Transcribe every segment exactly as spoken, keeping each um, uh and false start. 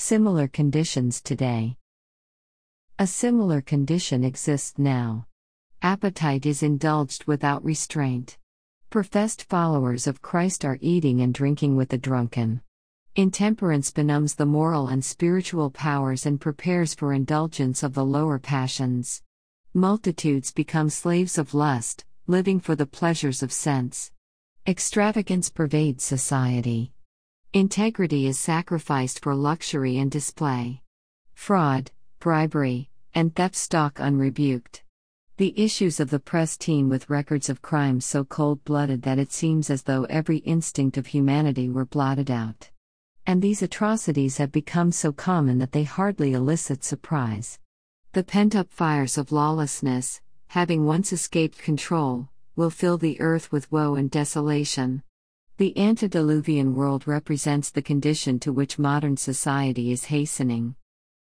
Similar conditions today. A similar condition exists now. Appetite is indulged without restraint. Professed followers of Christ are eating and drinking with the drunken. Intemperance benumbs the moral and spiritual powers and prepares for indulgence of the lower passions. Multitudes become slaves of lust, living for the pleasures of sense. Extravagance pervades society. Integrity is sacrificed for luxury and display. Fraud, bribery, and theft stalk unrebuked. The issues of the press teem with records of crimes so cold-blooded that it seems as though every instinct of humanity were blotted out. And these atrocities have become so common that they hardly elicit surprise. The pent-up fires of lawlessness, having once escaped control, will fill the earth with woe and desolation. The antediluvian world represents the condition to which modern society is hastening.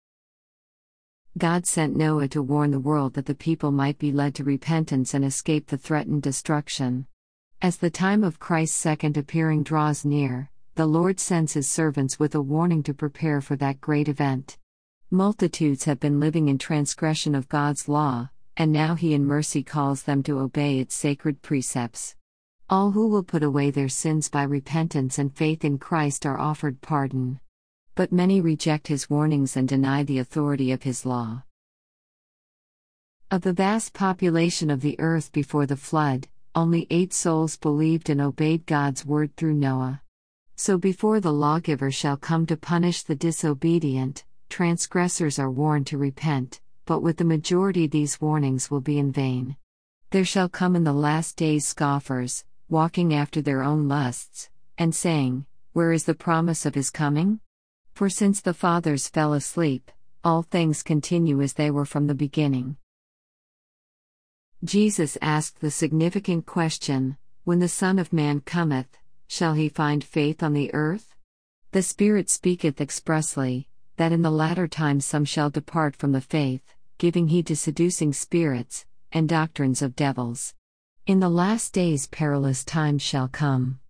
God sent Noah to warn the world that the people might be led to repentance and escape the threatened destruction. As the time of Christ's second appearing draws near, the Lord sends his servants with a warning to prepare for that great event. Multitudes have been living in transgression of God's law, and now he in mercy calls them to obey its sacred precepts. All who will put away their sins by repentance and faith in Christ are offered pardon. But many reject his warnings and deny the authority of his law. Of the vast population of the earth before the flood, only eight souls believed and obeyed God's word through Noah. So before the lawgiver shall come to punish the disobedient, transgressors are warned to repent, but with the majority these warnings will be in vain. There shall come in the last days scoffers, walking after their own lusts, and saying, "Where is the promise of his coming? For since the fathers fell asleep, all things continue as they were from the beginning." Jesus asked the significant question, "When the Son of Man cometh, shall he find faith on the earth?" The Spirit speaketh expressly, that in the latter times some shall depart from the faith, giving heed to seducing spirits, and doctrines of devils. In the last days perilous times shall come.